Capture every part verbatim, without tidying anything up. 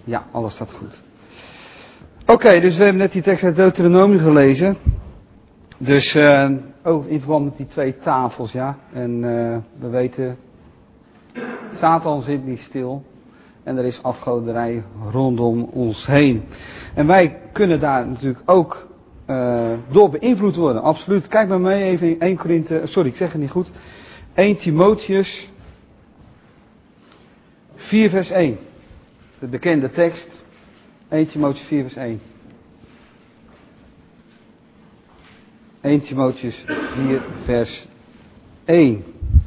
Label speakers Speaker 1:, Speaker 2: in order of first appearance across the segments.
Speaker 1: Ja, alles staat goed. Oké, okay, dus we hebben net die tekst uit Deuteronomie gelezen. Dus, uh, oh, in verband met die twee tafels, ja. En uh, we weten, Satan zit niet stil. En er is afgoderij rondom ons heen. En wij kunnen daar natuurlijk ook uh, door beïnvloed worden. Absoluut. Kijk maar mee even in Eerste Korinthe, sorry, ik zeg het niet goed. Eerste Timotheus vier vers één. De bekende tekst. Eerste Timotheus vier vers één. Eerste Timotheus vier vers één.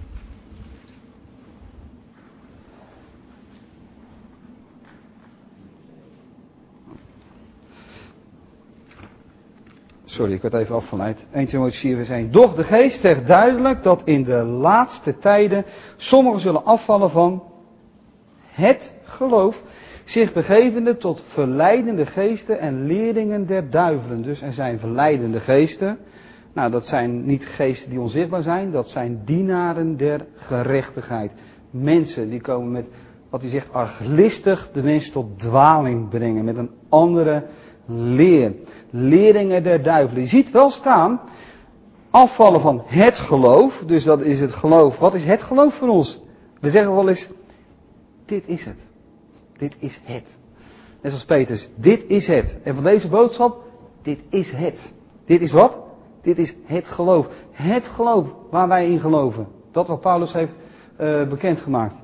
Speaker 1: Sorry, ik werd even afgeleid. Eerste Timotheus vier vers één. Doch de geest zegt duidelijk dat in de laatste tijden sommigen zullen afvallen van het geloof, zich begevende tot verleidende geesten en leerlingen der duivelen. Dus er zijn verleidende geesten. Nou, dat zijn niet geesten die onzichtbaar zijn, dat zijn dienaren der gerechtigheid. Mensen die komen met, wat hij zegt, arglistig de mensen tot dwaling brengen, met een andere leer. Leerlingen der duivelen. Je ziet wel staan, afvallen van het geloof, dus dat is het geloof. Wat is het geloof voor ons? We zeggen wel eens, dit is het. Dit is het. Net zoals Petrus, dit is het. En van deze boodschap, dit is het. Dit is wat? Dit is het geloof. Het geloof waar wij in geloven. Dat wat Paulus heeft uh, bekendgemaakt.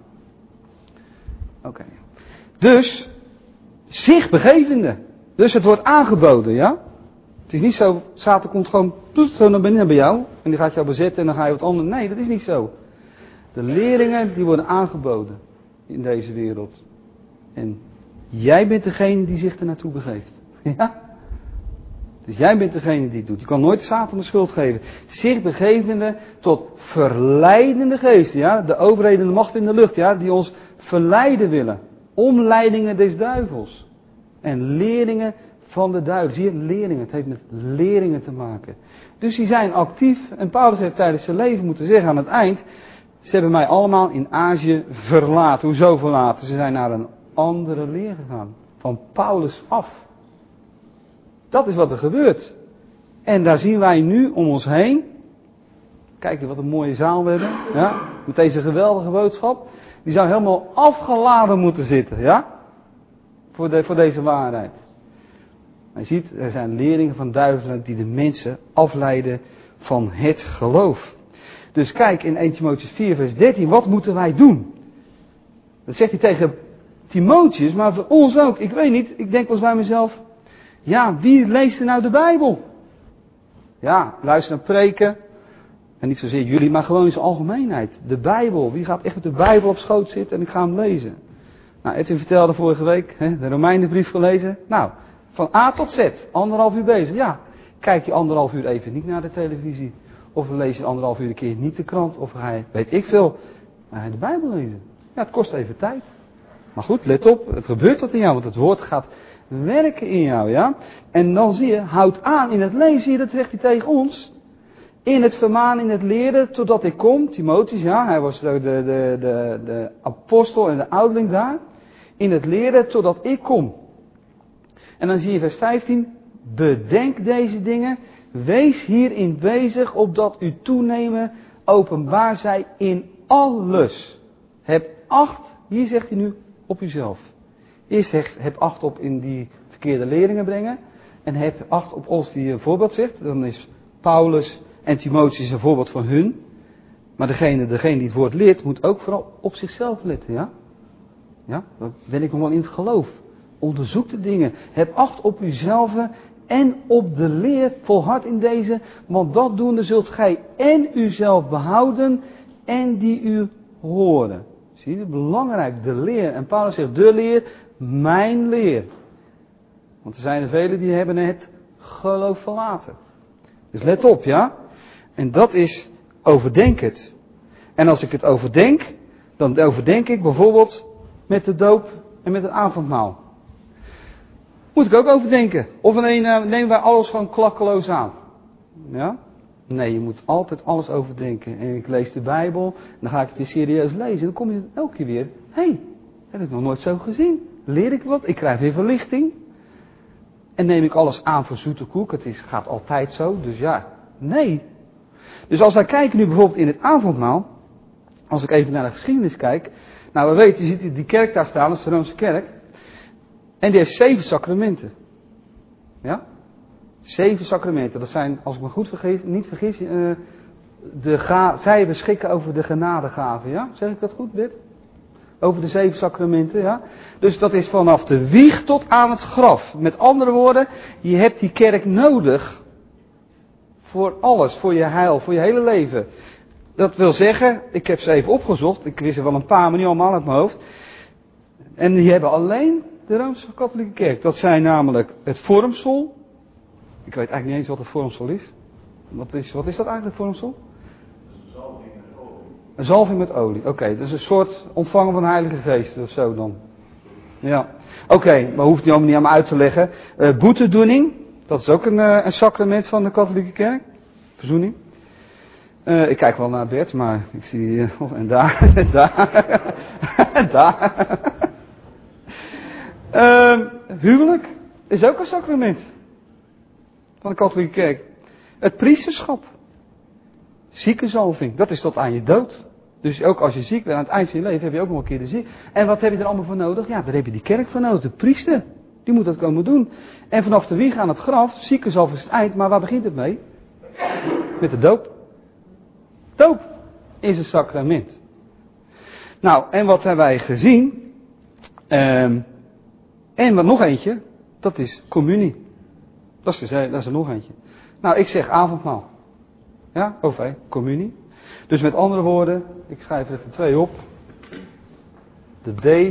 Speaker 1: Oké. Okay. Dus, zich begevende. Dus het wordt aangeboden, ja? Het is niet zo, Satan komt gewoon zo naar binnen bij jou. En die gaat jou bezetten en dan ga je wat anders. Nee, dat is niet zo. De leerlingen die worden aangeboden in deze wereld. En jij bent degene die zich er naartoe begeeft. Ja? Dus jij bent degene die het doet. Je kan nooit Satan de schuld geven. Zich begevende tot verleidende geesten. Ja? De overheden en de macht in de lucht. Ja? Die ons verleiden willen. Omleidingen des duivels. En leerlingen van de duivel. Zie je, leerlingen. Het heeft met leerlingen te maken. Dus die zijn actief. En Paulus heeft tijdens zijn leven moeten zeggen aan het eind. Ze hebben mij allemaal in Azië verlaten. Hoezo verlaten? Ze zijn naar een andere leer gegaan. Van Paulus af. Dat is wat er gebeurt. En daar zien wij nu om ons heen. Kijk wat een mooie zaal we hebben. Ja? Met deze geweldige boodschap. Die zou helemaal afgeladen moeten zitten. Ja? Voor, de, voor deze waarheid. Maar je ziet, er zijn leerlingen van duivelen die de mensen afleiden van het geloof. Dus kijk in Eerste Timotheus vier vers dertien, wat moeten wij doen? Dat zegt hij tegen Timotheus, maar voor ons ook. Ik weet niet, ik denk wel eens bij mezelf, ja, wie leest er nou de Bijbel? Ja, luister naar preken. En niet zozeer jullie, maar gewoon in zijn algemeenheid. De Bijbel, wie gaat echt met de Bijbel op schoot zitten en ik ga hem lezen? Nou, Edwin vertelde vorige week, hè, de Romeinenbrief gelezen. Nou, van A tot Z, anderhalf uur bezig. Ja, kijk je anderhalf uur even niet naar de televisie. Of lees je anderhalf uur een keer niet de krant. Of ga je, weet ik veel, ga je de Bijbel lezen. Ja, het kost even tijd. Maar goed, let op, het gebeurt wat in jou. Want het woord gaat werken in jou, ja. En dan zie je, houd aan in het lezen, dat zegt hij tegen ons. In het vermaan, in het leren, totdat ik kom. Timotheus, ja, hij was de, de, de, de, de apostel en de ouderling daar. In het leren, totdat ik kom. En dan zie je vers vijftien. Bedenk deze dingen. Wees hierin bezig, opdat u toenemen openbaar zij in alles. Heb acht, hier zegt hij nu, op uzelf. Eerst zegt, heb acht op in die verkeerde leringen brengen. En heb acht op ons die een voorbeeld zegt. Dan is Paulus en Timotheus een voorbeeld van hun. Maar degene, degene die het woord leert, moet ook vooral op zichzelf letten, ja? Ja, dan ben ik nog wel in het geloof. Onderzoek de dingen. Heb acht op uzelf en op de leer, volhard in deze. Want dat doende zult gij en uzelf behouden en die u horen. Zie je, belangrijk, de leer. En Paulus zegt, de leer, mijn leer. Want er zijn er velen die hebben het geloof verlaten. Dus let op, ja. En dat is, overdenk het. En als ik het overdenk, dan overdenk ik bijvoorbeeld met de doop en met het avondmaal. Moet ik ook overdenken. Of alleen uh, nemen wij alles gewoon klakkeloos aan. Ja? Nee, je moet altijd alles overdenken. En ik lees de Bijbel, dan ga ik het weer serieus lezen. En dan kom je elke keer weer, hé, hey, heb ik nog nooit zo gezien. Leer ik wat? Ik krijg weer verlichting. En neem ik alles aan voor zoete koek? Het is, gaat altijd zo, dus ja, nee. Dus als wij kijken nu bijvoorbeeld in het avondmaal, als ik even naar de geschiedenis kijk. Nou, we weten, je ziet die kerk daar staan, dat is de Roomse kerk. En die heeft zeven sacramenten. Ja? Zeven sacramenten. Dat zijn, als ik me goed vergis, niet vergis, uh, de ga, zij beschikken over de genadegaven. Ja? Zeg ik dat goed, Bert? Over de zeven sacramenten, ja. Dus dat is vanaf de wieg tot aan het graf. Met andere woorden, je hebt die kerk nodig. Voor alles, voor je heil, voor je hele leven. Dat wil zeggen, ik heb ze even opgezocht. Ik wist er wel een paar, maar niet allemaal uit mijn hoofd. En die hebben alleen de Rooms-Katholieke Kerk. Dat zijn namelijk het vormsel. Ik weet eigenlijk niet eens wat het vormsel is. Wat is, wat is dat eigenlijk, vormsel? Een zalving met olie. Oké, okay, dus een soort ontvangen van de Heilige Geest of zo dan. Ja. Oké, okay, maar hoeft niet allemaal niet aan me uit te leggen. Uh, boetedoening, dat is ook een, uh, een sacrament van de Katholieke Kerk. Verzoening. Uh, ik kijk wel naar Bert, maar ik zie... Uh, oh, en daar, en daar, en daar. uh, huwelijk is ook een sacrament van de Katholieke Kerk. Het priesterschap. Ziekenzalving, dat is tot aan je dood. Dus ook als je ziek bent aan het eind van je leven heb je ook nog een keer de ziek. En wat heb je er allemaal voor nodig? Ja, daar heb je die kerk voor nodig. De priester, die moet dat komen doen. En vanaf de wieg aan het graf, ziekenzalving is het eind. Maar waar begint het mee? Met de doop. Doop is een sacrament. Nou, en wat hebben wij gezien? Um, en wat nog eentje, dat is communie. Dat is, er, dat is er nog eentje. Nou, ik zeg avondmaal. Ja, O V, communie. Dus met andere woorden, ik schrijf er even twee op. De D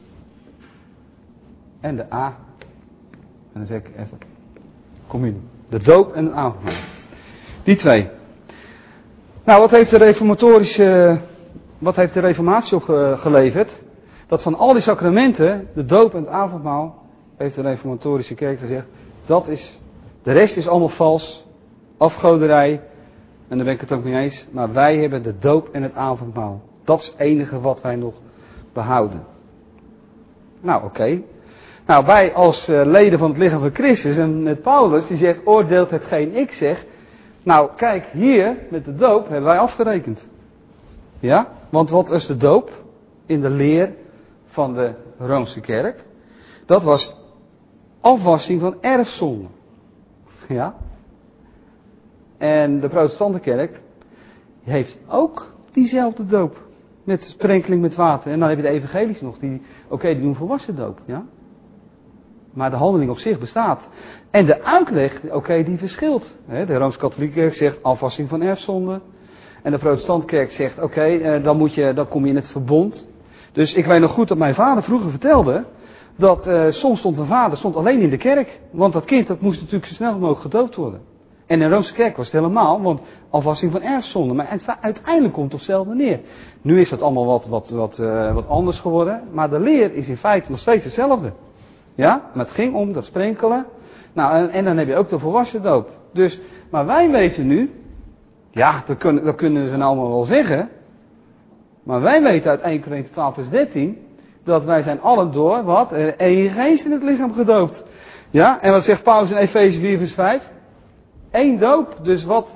Speaker 1: en de A. En dan zeg ik even communie. De doop en het avondmaal. Die twee. Nou, wat heeft de reformatorische, wat heeft de reformatie opgeleverd? Dat van al die sacramenten, de doop en het avondmaal, heeft de reformatorische kerk gezegd, dat is, de rest is allemaal vals, afgoderij. En daar ben ik het ook niet eens. Maar wij hebben de doop en het avondmaal. Dat is het enige wat wij nog behouden. Nou, oké. Okay. Nou, wij als uh, leden van het lichaam van Christus en met Paulus, die zegt, oordeelt hetgeen ik zeg. Nou, kijk, hier met de doop hebben wij afgerekend. Ja? Want wat is de doop in de leer van de Roomse kerk? Dat was afwassing van erfzonde. Ja? En de protestante kerk heeft ook diezelfde doop. Met sprenkeling met water. En dan heb je de evangelisch nog. Die, Oké, okay, die doen volwassen doop. Ja? Maar de handeling op zich bestaat. En de uitleg, oké, okay, die verschilt. De Rooms-Katholieke kerk zegt afwassing van erfzonde. En de protestante kerk zegt, oké, okay, dan, moet je, dan kom je in het verbond. Dus ik weet nog goed dat mijn vader vroeger vertelde. Dat uh, soms stond een vader stond alleen in de kerk. Want dat kind dat moest natuurlijk zo snel mogelijk gedoopt worden. En in de Roomse kerk was het helemaal, want afwassing van erfzonde. Maar uiteindelijk komt het op hetzelfde neer. Nu is dat allemaal wat, wat, wat, uh, wat anders geworden. Maar de leer is in feite nog steeds hetzelfde. Ja, maar het ging om dat sprenkelen. Nou, en, en dan heb je ook de volwassen doop. Dus, maar wij weten nu, ja, dat kunnen, dat kunnen ze nou allemaal wel zeggen. Maar wij weten uit Eerste Korinthe twaalf vers dertien, dat wij zijn allen door, wat? Eén geest in het lichaam gedoopt. Ja, en wat zegt Paulus in Efeze vier vers vijf? Eén doop, dus wat?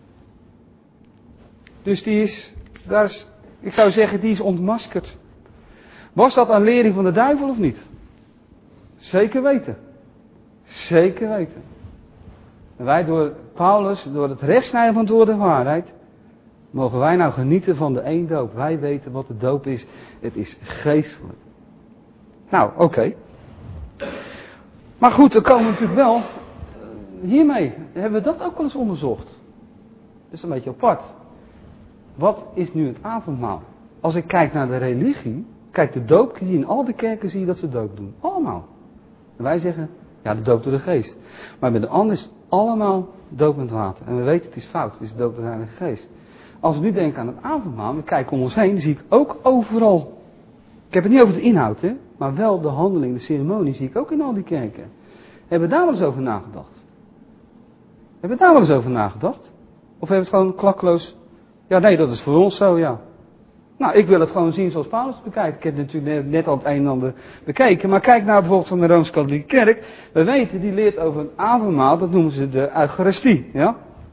Speaker 1: Dus die is, daar is, ik zou zeggen, die is ontmaskerd. Was dat een lering van de duivel of niet? Zeker weten. Zeker weten. En wij door Paulus, door het rechtsnijden van het woord de waarheid, mogen wij nou genieten van de één doop. Wij weten wat de doop is. Het is geestelijk. Nou, oké. Okay. Maar goed, dan komen we natuurlijk wel. Hiermee hebben we dat ook wel eens onderzocht. Dat is een beetje apart. Wat is nu het avondmaal? Als ik kijk naar de religie, kijk de doop, zie je in al de kerken zie je dat ze doop doen. Allemaal. En wij zeggen, ja, de doop door de geest. Maar bij de ander is het allemaal doop met water. En we weten het is fout, het is doop door de Heilige Geest. Als we nu denken aan het avondmaal, we kijken om ons heen, dan zie ik ook overal. Ik heb het niet over de inhoud, hè, maar wel de handeling, de ceremonie zie ik ook in al die kerken. Hebben we daar wel eens over nagedacht? Hebben we daar wel eens over nagedacht? Of hebben we het gewoon klakkeloos? Ja, nee, dat is voor ons zo, ja. Nou, ik wil het gewoon zien zoals Paulus het bekijkt. Ik heb natuurlijk net al het een en ander bekeken. Maar kijk nou bijvoorbeeld van de Rooms-Katholieke Kerk. We weten, die leert over een avondmaal. Dat noemen ze de Eucharistie. Ja?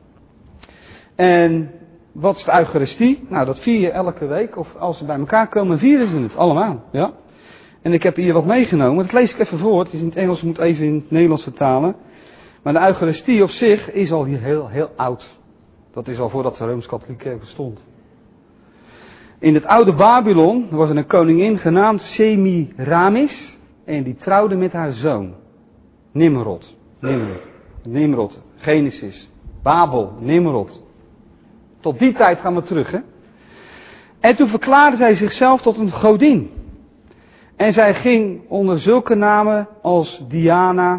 Speaker 1: En wat is de Eucharistie? Nou, dat vier je elke week. Of als ze bij elkaar komen, vieren ze het allemaal. Ja? En ik heb hier wat meegenomen. Dat lees ik even voor. Het is in het Engels, ik moet even in het Nederlands vertalen. Maar de Eucharistie op zich is al hier heel, heel oud. Dat is al voordat de Rooms-Katholieke Kerk bestond. In het oude Babylon was er een koningin genaamd Semiramis. En die trouwde met haar zoon. Nimrod. Nimrod. Nimrod. Genesis. Babel. Nimrod. Tot die tijd gaan we terug, hè. En toen verklaarde zij zichzelf tot een godin. En zij ging onder zulke namen als Diana.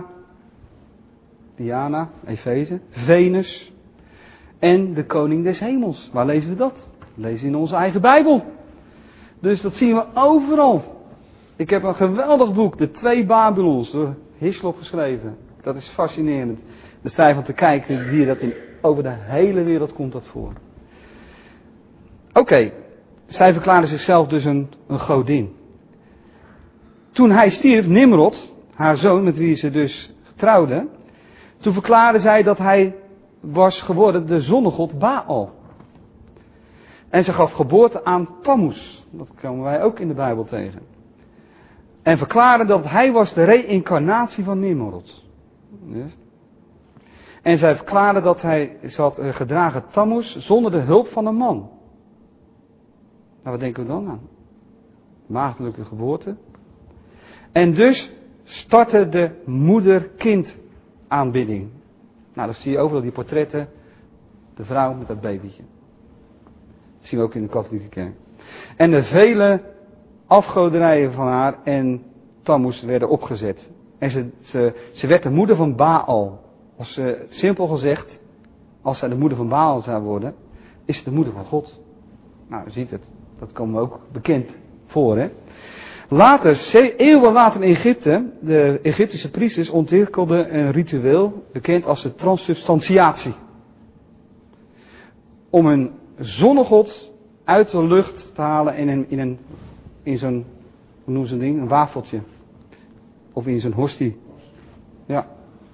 Speaker 1: Diana, Efeze. Venus. En de koning des hemels. Waar lezen we dat? Lezen in onze eigen Bijbel. Dus dat zien we overal. Ik heb een geweldig boek, De Twee Babylons, door Hislop geschreven. Dat is fascinerend. Er sta je van te kijken, hier dat in, over de hele wereld komt dat voor. Oké, okay. Zij verklaarde zichzelf dus een, een godin. Toen hij stierf, Nimrod, haar zoon, met wie ze dus trouwde, toen verklaarde zij dat hij was geworden de zonnegod Baal. En ze gaf geboorte aan Tammuz. Dat komen wij ook in de Bijbel tegen. En verklaarde dat hij was de reïncarnatie van Nimrod. Yes. En zij verklaarde dat hij had gedragen Tammuz zonder de hulp van een man. Nou, wat denken we dan aan? Maagdelijke geboorte. En dus startte de moeder-kind aanbidding. Nou, dat zie je overal die portretten. De vrouw met dat babytje. Dat zien we ook in de katholieke kerk. En de vele afgoderijen van haar en Tammuz werden opgezet. En ze, ze, ze werd de moeder van Baal. Als ze, simpel gezegd, als zij de moeder van Baal zou worden, is ze de moeder van God. Nou, je ziet het. Dat komt ook bekend voor, hè. Later, eeuwen later in Egypte, de Egyptische priesters ontwikkelden een ritueel bekend als de transsubstantiatie. Om een zonnegod uit de lucht te halen in een, in een, in zo'n, hoe noemen ze een ding, een wafeltje. Of in zo'n hostie. Ja.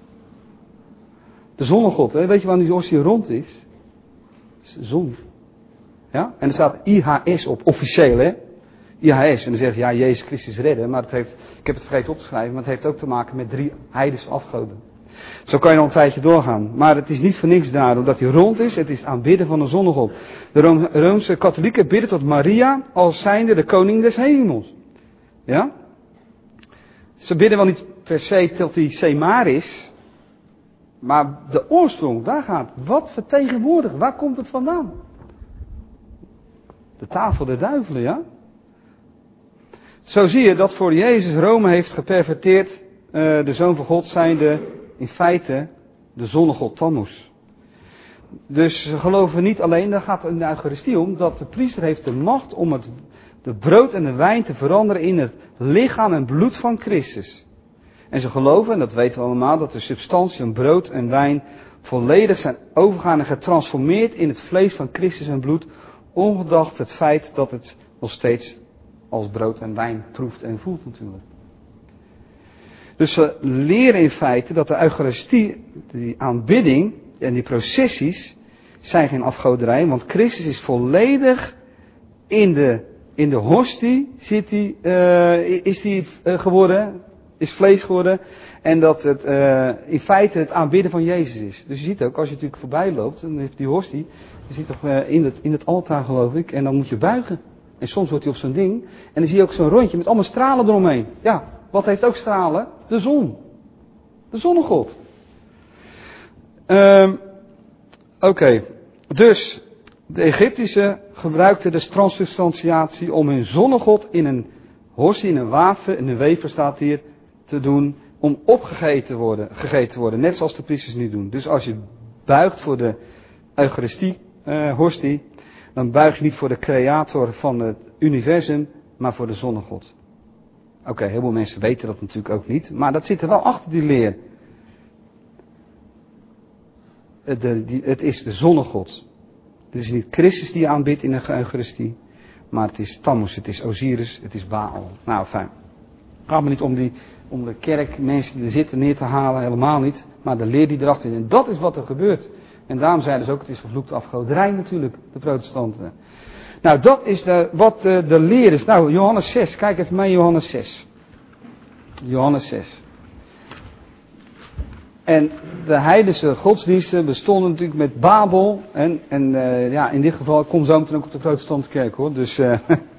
Speaker 1: De zonnegod, hè? Weet je wanneer die hostie rond is? Dat is de zon. Ja? En er staat I H S op, officieel, hè? I H S. En dan zegt ja, Jezus Christus redden. Maar het heeft, ik heb het vergeten op te schrijven, maar het heeft ook te maken met drie heidense afgoden. Zo kan je nog een tijdje doorgaan. Maar het is niet voor niks daar, omdat hij rond is. Het is aanbidden van de zonnegod. De Room, Roomse katholieken bidden tot Maria als zijnde de koning des hemels. Ja? Ze bidden wel niet per se tot hij Semar is. Maar de oorsprong, daar gaat. Wat vertegenwoordigt? Waar komt het vandaan? De tafel der duivelen, ja? Zo zie je dat voor Jezus Rome heeft geperverteerd uh, de Zoon van God zijnde in feite de zonnegod Tammuz. Dus ze geloven niet alleen, daar gaat het in de Eucharistie om, dat de priester heeft de macht om het, de brood en de wijn te veranderen in het lichaam en bloed van Christus. En ze geloven, en dat weten we allemaal, dat de substantie van brood en wijn volledig zijn overgegaan en getransformeerd in het vlees van Christus en bloed, ongedacht het feit dat het nog steeds als brood en wijn proeft en voelt natuurlijk. Dus ze leren in feite dat de Eucharistie, die aanbidding en die processies zijn geen afgoderij, want Christus is volledig in de, in de hostie zit hij, uh, is hij uh, geworden, is vlees geworden en dat het uh, in feite het aanbidden van Jezus is. Dus je ziet ook, als je natuurlijk voorbij loopt, dan heeft die hostie, je ziet toch uh, in, het, in het altaar geloof ik, en dan moet je buigen. En soms wordt hij op zo'n ding en dan zie je ook zo'n rondje met allemaal stralen eromheen. Ja, wat heeft ook stralen? De zon. De zonnegod. Um, Oké, okay. Dus de Egyptische gebruikten de transsubstantiatie om hun zonnegod in een hostie, in een wafer, in een wever staat hier, te doen om opgegeten te worden, gegeten te worden. Net zoals de priesters nu doen. Dus als je buigt voor de Eucharistie uh, hostie, dan buig je niet voor de creator van het universum, maar voor de zonnegod. Oké, okay, heel veel mensen weten dat natuurlijk ook niet, maar dat zit er wel achter die leer. De, die, het is de zonnegod. Het is niet Christus die je aanbidt in de Eucharistie, Maar het is Tammuz, het is Osiris, het is Baal. Nou, fijn. Het gaat me niet om, die, om de kerk, mensen die er zitten neer te halen, helemaal niet. Maar de leer die erachter is. En dat is wat er gebeurt. En daarom zeiden ze ook, het is vervloekte afgoderij natuurlijk, de protestanten. Nou, dat is de, wat de, de leer is. Nou, Johannes zes, kijk even mee, Johannes zes. Johannes zes. En de heidense godsdiensten bestonden natuurlijk met Babel. En, en uh, ja, in dit geval, ik kom zo meteen ook op de protestantse kerk hoor. Dus, uh,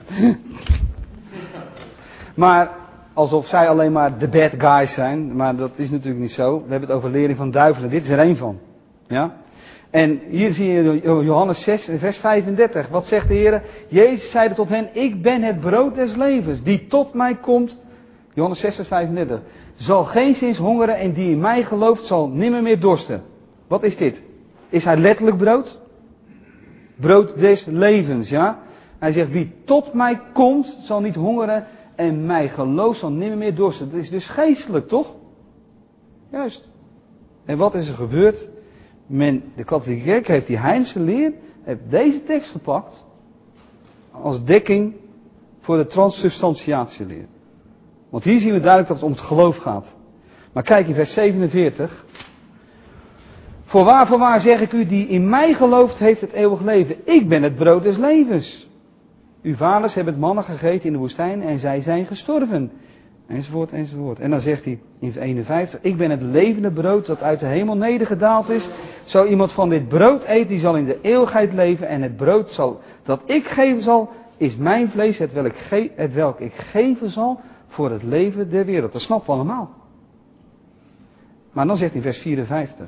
Speaker 1: maar alsof zij alleen maar de bad guys zijn. Maar dat is natuurlijk niet zo. We hebben het over lering van duivelen. Dit is er één van. Ja? En hier zie je Johannes zes, vers vijfendertig. Wat zegt de Heer? Jezus zeide tot hen, ik ben het brood des levens. Die tot mij komt, Johannes zes, vers vijfendertig. Zal geenszins hongeren en die in mij gelooft zal nimmer meer dorsten. Wat is dit? Is hij letterlijk brood? Brood des levens, ja. Hij zegt, wie tot mij komt zal niet hongeren en mij gelooft zal nimmer meer dorsten. Dat is dus geestelijk, toch? Juist. En wat is er gebeurd? Men, de katholieke kerk heeft die Heinse leer, heeft deze tekst gepakt als dekking voor de transsubstantiatieleer. Want hier zien we duidelijk dat het om het geloof gaat. Maar kijk in vers zevenenveertig. Voorwaar, voorwaar zeg ik u, die in mij gelooft, heeft het eeuwig leven. Ik ben het brood des levens. Uw vaders hebben het mannen gegeten in de woestijn en zij zijn gestorven. Enzovoort, enzovoort. En dan zegt hij in vers eenenvijftig, ik ben het levende brood dat uit de hemel nedergedaald is. Zo iemand van dit brood eet, die zal in de eeuwigheid leven. En het brood zal, dat ik geven zal, is mijn vlees, het welk, ge, het welk ik geven zal voor het leven der wereld. Dat snappen we allemaal. Maar dan zegt hij in vers vierenvijftig.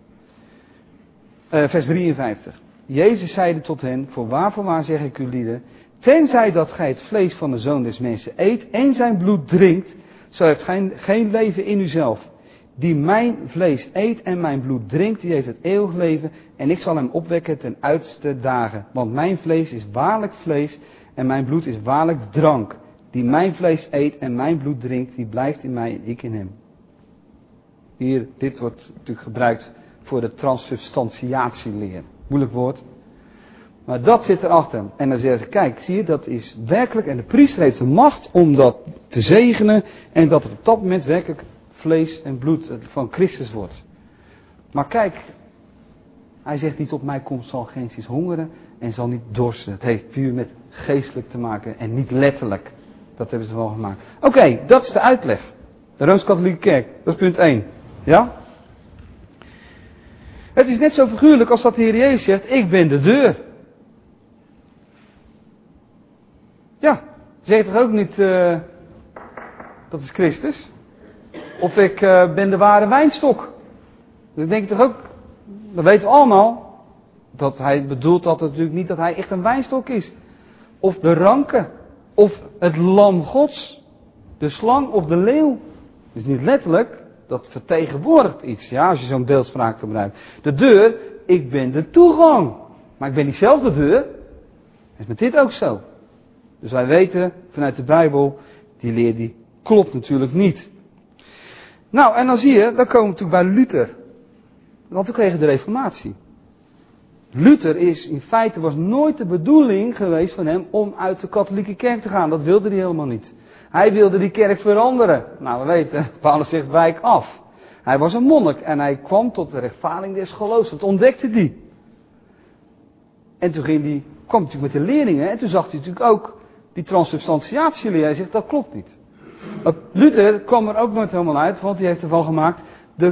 Speaker 1: Uh, vers drieënvijftig. Jezus zeide tot hen, voorwaar, voorwaar zeg ik u lieden, tenzij dat gij het vlees van de Zoon des Mensen eet en zijn bloed drinkt, zo heeft geen, geen leven in uzelf. Die mijn vlees eet en mijn bloed drinkt, die heeft het eeuwig leven en ik zal hem opwekken ten uiterste dagen. Want mijn vlees is waarlijk vlees en mijn bloed is waarlijk drank. Die mijn vlees eet en mijn bloed drinkt, die blijft in mij en ik in hem. Hier, dit wordt natuurlijk gebruikt voor de transsubstantiatieleer. Moeilijk woord. Maar dat zit erachter. En dan zeggen ze, kijk, zie je, dat is werkelijk. En de priester heeft de macht om dat te zegenen. En dat het op dat moment werkelijk vlees en bloed van Christus wordt. Maar kijk, hij zegt niet op mij komt zal geenszins hongeren en zal niet dorsten. Het heeft puur met geestelijk te maken en niet letterlijk. Dat hebben ze wel gemaakt. Oké, okay, dat is de uitleg. De Rooms-Katholieke Kerk, dat is punt één. Ja? Het is net zo figuurlijk als dat de Heer Jezus zegt, ik ben de deur. Ja, zeg toch ook niet, uh, dat is Christus? Of ik uh, ben de ware wijnstok. Dat denk ik toch ook, dat weten we allemaal. Dat hij bedoelt dat het natuurlijk niet dat hij echt een wijnstok is. Of de ranke. Of het lam gods. De slang of de leeuw. Dat is niet letterlijk. Dat vertegenwoordigt iets. Ja, als je zo'n beeldspraak gebruikt. De deur, ik ben de toegang. Maar ik ben niet zelf de deur. Dat is met dit ook zo. Dus wij weten vanuit de Bijbel, die leer die klopt natuurlijk niet. Nou, en dan zie je, dan komen we natuurlijk bij Luther. Want toen kregen we de Reformatie. Luther is, in feite was nooit de bedoeling geweest van hem om uit de katholieke kerk te gaan. Dat wilde hij helemaal niet. Hij wilde die kerk veranderen. Nou, we weten, Paulus zegt wijk af. Hij was een monnik en hij kwam tot de rechtvaardiging des geloofs. Dat ontdekte hij. En toen ging hij, kwam hij natuurlijk met de leerlingen en toen zag hij natuurlijk ook die transsubstantiatieleer. Hij zegt, dat klopt niet. Maar Luther kwam er ook nooit helemaal uit, want hij heeft ervan gemaakt de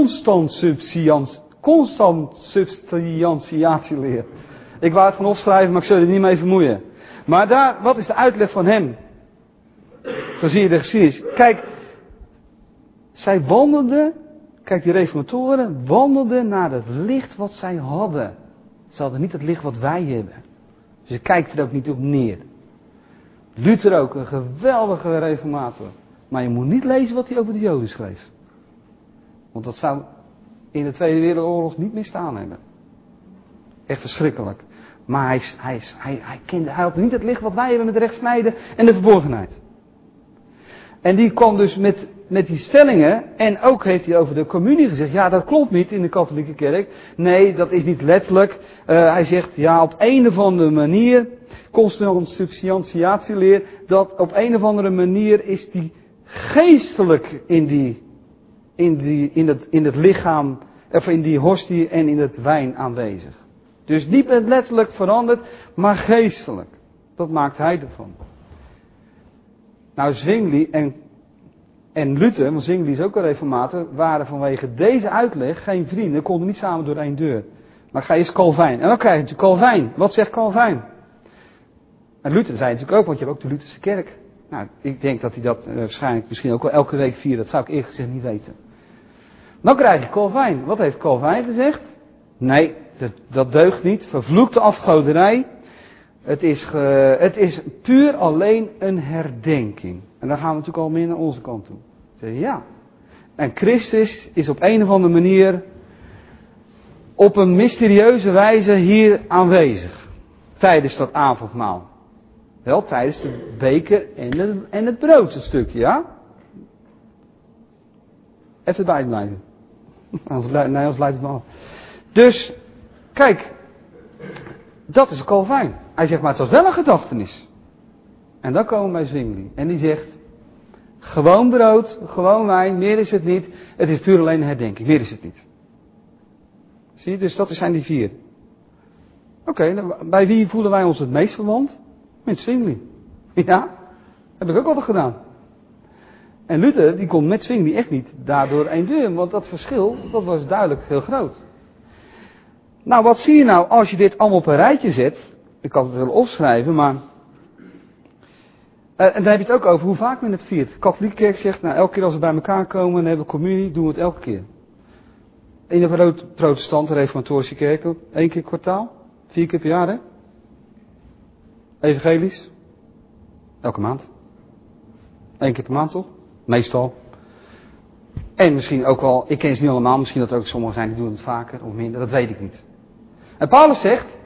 Speaker 1: constantsubstantiatieleer. Ik wou het van opschrijven, maar ik zal er niet mee vermoeien. Maar daar, wat is de uitleg van hem? Zo zie je de geschiedenis. Kijk, zij wandelden, kijk die reformatoren, wandelden naar het licht wat zij hadden. Ze hadden niet het licht wat wij hebben. Dus je kijkt er ook niet op neer. Luther ook, een geweldige reformator. Maar je moet niet lezen wat hij over de Joden schreef. Want dat zou in de Tweede Wereldoorlog niet meer staan hebben. Echt verschrikkelijk. Maar hij, hij, hij, hij, kende, hij had niet het licht wat wij hebben met de rechtsnijden en de verborgenheid. En die kwam dus met, met die stellingen. En ook heeft hij over de communie gezegd. Ja, dat klopt niet in de katholieke kerk. Nee, dat is niet letterlijk. Uh, hij zegt, ja, op een of andere manier. Consubstantiatieleer. Dat op een of andere manier is die geestelijk in die, in die, in het, in het lichaam. Of in die hostie en in het wijn aanwezig. Dus niet letterlijk veranderd, maar geestelijk. Dat maakt hij ervan. Nou, Zwingli en, en Luther, want Zwingli is ook een reformator, waren vanwege deze uitleg geen vrienden, konden niet samen door één deur. Maar ga eens Calvijn. En dan krijg je natuurlijk Calvijn. Wat zegt Calvijn? En Luther zei natuurlijk ook, want je hebt ook de Lutherse kerk. Nou, ik denk dat hij dat uh, waarschijnlijk misschien ook wel elke week viert. Dat zou ik eerlijk gezegd niet weten. Dan krijg je Calvijn. Wat heeft Calvijn gezegd? Nee, dat, dat deugt niet. Vervloekte afgoderij. Het is, ge, het is puur alleen een herdenking. En dan gaan we natuurlijk al meer naar onze kant toe. Zeg, ja. En Christus is op een of andere manier op een mysterieuze wijze hier aanwezig. Tijdens dat avondmaal. Wel, tijdens de beker en, de, en het brood, een stukje, ja? Even bij blijven. Anders, nee, anders leidt het me af. Dus, kijk. Dat is Calvijn. Hij zegt, maar het was wel een gedachtenis. En dan komen we bij Zwingli. En die zegt, gewoon brood, gewoon wijn, meer is het niet. Het is puur alleen een herdenking, meer is het niet. Zie je, dus dat zijn die vier. Oké, okay, bij wie voelen wij ons het meest verwant? Met Zwingli. Ja, heb ik ook altijd gedaan. En Luther, die komt met Zwingli echt niet daardoor één deur. Want dat verschil, dat was duidelijk heel groot. Nou, wat zie je nou als je dit allemaal op een rijtje zet? Ik kan het wel opschrijven, maar... Uh, en dan heb je het ook over hoe vaak men het viert. De katholieke kerk zegt, nou, elke keer als we bij elkaar komen en hebben we communie, doen we het elke keer. In de protestante reformatorische kerken, één keer kwartaal, vier keer per jaar, hè? Evangelisch, elke maand. Eén keer per maand, toch? Meestal. En misschien ook wel, ik ken ze niet allemaal, misschien dat er ook sommigen zijn die doen het vaker of minder, dat weet ik niet. En Paulus zegt,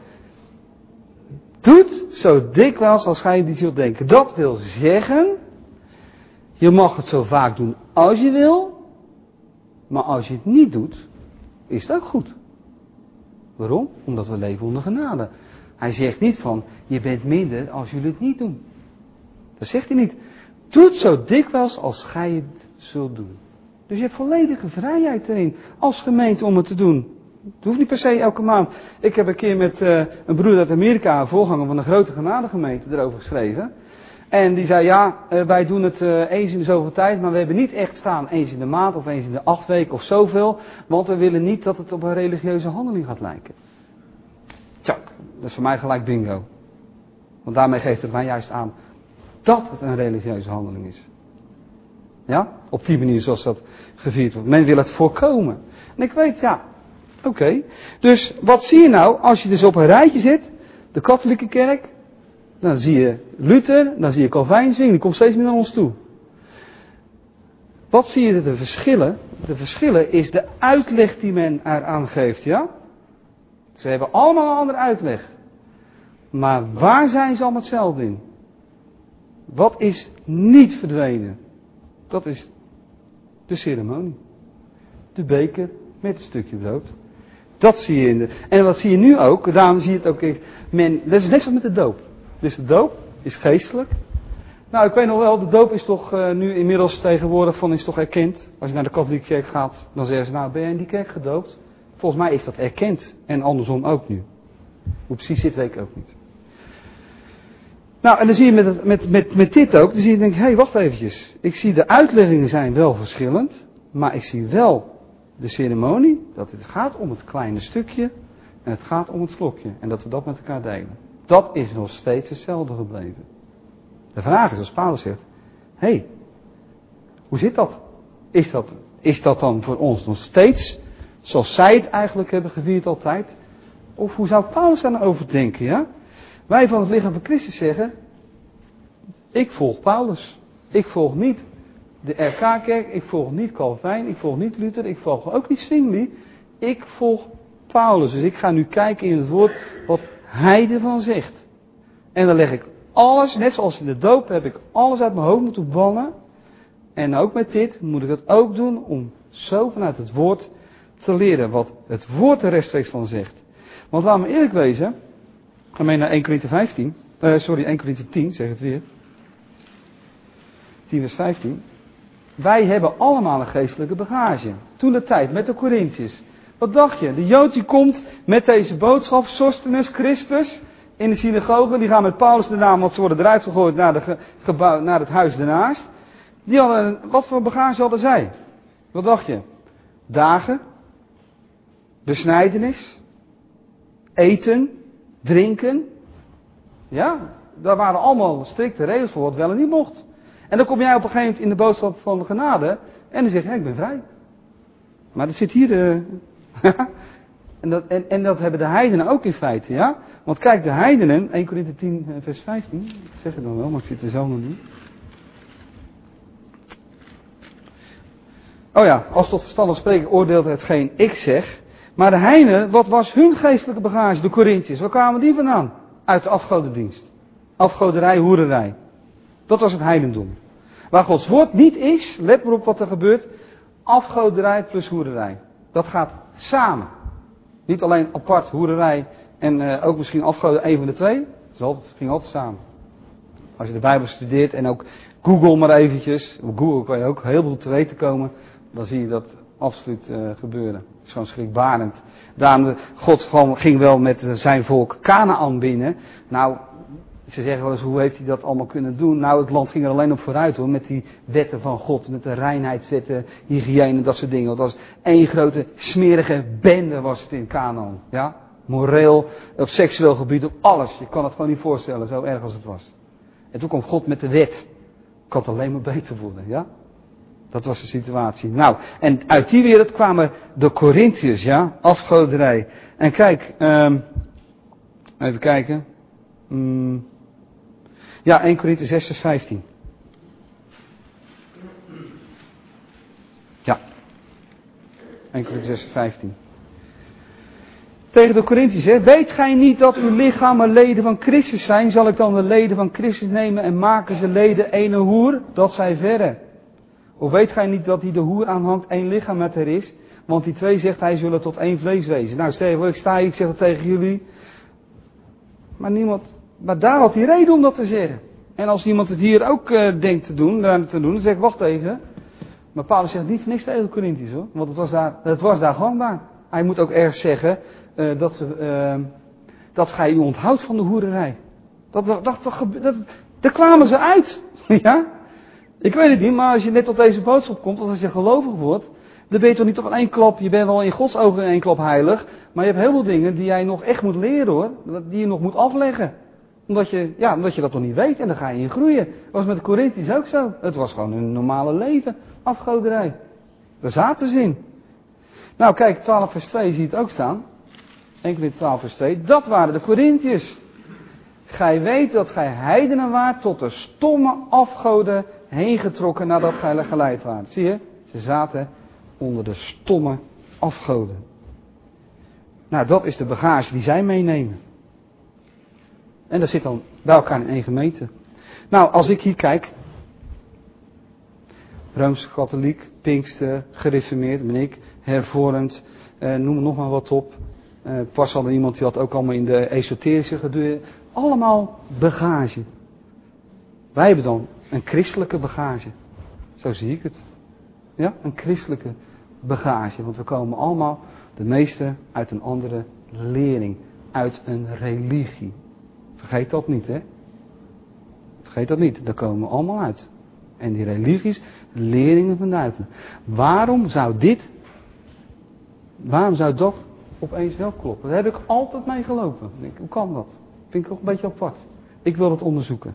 Speaker 1: doet zo dikwijls als gij die zult denken. Dat wil zeggen, je mag het zo vaak doen als je wil, maar als je het niet doet, is het ook goed. Waarom? Omdat we leven onder genade. Hij zegt niet van, je bent minder als jullie het niet doen. Dat zegt hij niet. Doe het zo dikwijls als gij het zult doen. Dus je hebt volledige vrijheid erin, als gemeente om het te doen. Het hoeft niet per se elke maand. Ik heb een keer met uh, een broer uit Amerika, een voorganger van een grote genadegemeente, erover geschreven. En die zei, ja, uh, wij doen het uh, eens in de zoveel tijd, maar we hebben niet echt staan eens in de maand of eens in de acht weken of zoveel. Want we willen niet dat het op een religieuze handeling gaat lijken. Tjak, dat is voor mij gelijk bingo. Want daarmee geeft het mij juist aan dat het een religieuze handeling is. Ja, op die manier zoals dat gevierd wordt. Men wil het voorkomen. En ik weet, ja, oké. Okay. Dus wat zie je nou als je dus op een rijtje zit, de katholieke kerk, dan zie je Luther, dan zie je Calvijn zingen, die komt steeds meer naar ons toe. Wat zie je de verschillen? De verschillen is de uitleg die men eraan geeft, ja? Ze hebben allemaal een andere uitleg. Maar waar zijn ze allemaal hetzelfde in? Wat is niet verdwenen? Dat is de ceremonie. De beker met een stukje brood. Dat zie je in de... En wat zie je nu ook? Daarom zie je het ook... Men, dat is net zoals met de doop. Dus de doop is geestelijk. Nou, ik weet nog wel, de doop is toch uh, nu inmiddels tegenwoordig van is toch erkend. Als je naar de katholieke kerk gaat, dan zeggen ze, nou, ben je in die kerk gedoopt? Volgens mij is dat erkend. En andersom ook nu. Hoe precies zit, weet ik ook niet. Nou, en dan zie je met, met, met, met dit ook, dan zie je denk, hé, hey, wacht eventjes. Ik zie de uitleggingen zijn wel verschillend, maar ik zie wel de ceremonie, dat het gaat om het kleine stukje en het gaat om het slokje. En dat we dat met elkaar delen. Dat is nog steeds hetzelfde gebleven. De vraag is, als Paulus zegt, hé, hey, hoe zit dat? Is dat? Is dat dan voor ons nog steeds, zoals zij het eigenlijk hebben gevierd altijd? Of hoe zou Paulus daar nou over denken, ja? Wij van het lichaam van Christus zeggen, ik volg Paulus. Ik volg niet de R K-kerk, ik volg niet Calvijn, ik volg niet Luther, ik volg ook niet Zwingli. Ik volg Paulus. Dus ik ga nu kijken in het woord wat hij ervan zegt. En dan leg ik alles, net zoals in de doop heb ik alles uit mijn hoofd moeten bannen. En ook met dit moet ik dat ook doen om zo vanuit het woord te leren wat het woord er rechtstreeks van zegt. Want laten we eerlijk wezen, ga mee naar één Korinthe vijftien, uh, sorry één Korinthe tien, zeg het weer. tien vers vijftien. Wij hebben allemaal een geestelijke bagage. Toen de tijd met de Korinthiërs. Wat dacht je? De Jood die komt met deze boodschap, Sosthenes, Crispus, in de synagoge. Die gaan met Paulus de naam, want ze worden eruit gegooid naar, de ge, gebouw, naar het huis daarnaast. Die hadden, wat voor bagage hadden zij? Wat dacht je? Dagen, besnijdenis, eten, drinken. Ja, daar waren allemaal strikte regels voor wat wel en niet mocht. En dan kom jij op een gegeven moment in de boodschap van de genade en dan zeg je, ja, ik ben vrij. Maar dat zit hier... Uh, en, dat, en, en dat hebben de heidenen ook in feite, ja. Want kijk, de heidenen, één Korinthe tien vers vijftien, ik zeg het dan wel, maar ik zit er zo nog niet. Oh ja, als tot verstandig spreken oordeelt hetgeen ik zeg. Maar de heidenen, wat was hun geestelijke bagage, de Korinthiërs? Waar kwamen die vandaan? Uit de afgodendienst. Afgoderij, hoererij. Dat was het heidendom. Waar Gods woord niet is, let maar op wat er gebeurt, afgoderij plus hoererij. Dat gaat samen. Niet alleen apart hoererij en uh, ook misschien afgoden, een van de twee. Het ging altijd samen. Als je de Bijbel studeert en ook Google maar eventjes. Op Google kan je ook heel veel te weten komen. Dan zie je dat absoluut uh, gebeuren. Het is gewoon schrikbarend. Daarom, God gewoon ging wel met zijn volk Kanaan binnen. Nou, ze zeggen wel eens, hoe heeft hij dat allemaal kunnen doen? Nou, het land ging er alleen op vooruit hoor, met die wetten van God, met de reinheidswetten, hygiëne, dat soort dingen. Want dat was één grote smerige bende was het in Kanaan. Ja? Moreel, op seksueel gebied, op alles. Je kan het gewoon niet voorstellen, zo erg als het was. En toen kwam God met de wet. Kan het alleen maar beter worden, ja? Dat was de situatie. Nou, en uit die wereld kwamen de Korinthiërs, ja, afgoderij. En kijk, um, even kijken. Um, ja, één Korinthe zes vers vijftien. Ja, één Korinthe zes vers vijftien. Tegen de Korinthiërs, hè, weet gij niet dat uw lichamen leden van Christus zijn? Zal ik dan de leden van Christus nemen en maken ze leden ene hoer? Dat zij verre. Of weet gij niet dat die de hoer aanhangt één lichaam met haar is? Want die twee zegt hij zullen tot één vlees wezen. Nou stel je voor, ik sta hier, ik zeg dat tegen jullie. Maar niemand, maar daar had hij reden om dat te zeggen. En als iemand het hier ook uh, denkt te doen, daar te doen, dan zeg ik wacht even. Maar Paulus zegt niet voor niks tegen de Korinthiërs hoor. Want het was daar, het was daar gangbaar. Hij moet ook ergens zeggen uh, dat, ze, uh, dat gij u onthoudt van de hoererij. Dat, dat, dat, dat, dat, daar kwamen ze uit. Ja? Ik weet het niet, maar als je net tot deze boodschap komt, als je gelovig wordt, dan ben je toch niet toch in één klap, je bent wel in Gods ogen in één klap heilig, maar je hebt heel veel dingen die jij nog echt moet leren hoor, die je nog moet afleggen. Omdat je, ja, omdat je dat nog niet weet en dan ga je in groeien. Dat was met de Korinthiërs ook zo. Het was gewoon een normale leven, afgoderij. Daar zaten ze in. Nou kijk, twaalf vers twee zie je het ook staan. één Korinthe twaalf vers twee, dat waren de Korinthiërs. Gij weet dat gij heidenen waart tot de stomme afgoden heen getrokken nadat gij geleid waart. Zie je? Ze zaten onder de stomme afgoden. Nou, dat is de bagage die zij meenemen. En dat zit dan bij elkaar in één gemeente. Nou, als ik hier kijk. Rooms-katholiek, Pinkster, gereformeerd ben ik, hervormd, eh, noem er nog maar wat op. Eh, pas hadden iemand die had ook allemaal in de esoterische gedoe. Allemaal bagage. Wij hebben dan een christelijke bagage. Zo zie ik het. Ja, een christelijke bagage. Want we komen allemaal, de meeste, uit een andere lering. Uit een religie. Vergeet dat niet, hè. Vergeet dat niet. Daar komen we allemaal uit. En die religies, leringen van duivelen. Waarom zou dit, waarom zou dat opeens wel kloppen? Daar heb ik altijd mee gelopen. Ik denk, hoe kan dat? Vind ik ook een beetje apart. Ik wil het onderzoeken.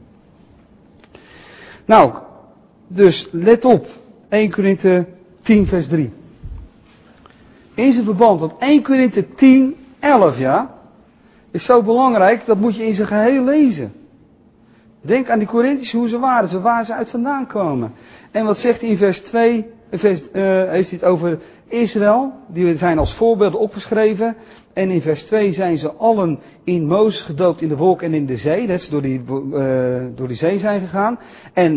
Speaker 1: Nou, dus let op. één Korinthe tien vers drie. In zijn verband, want één Korinthe tien, elf, ja, is zo belangrijk, dat moet je in zijn geheel lezen. Denk aan die Korinthiërs, hoe ze waren, ze waar ze uit vandaan komen. En wat zegt hij in vers twee, vers, uh, heeft hij het over Israël, die zijn als voorbeelden opgeschreven. En in vers twee zijn ze allen in Mozes gedoopt in de wolk en in de zee, dat ze door die, uh, door die zee zijn gegaan. En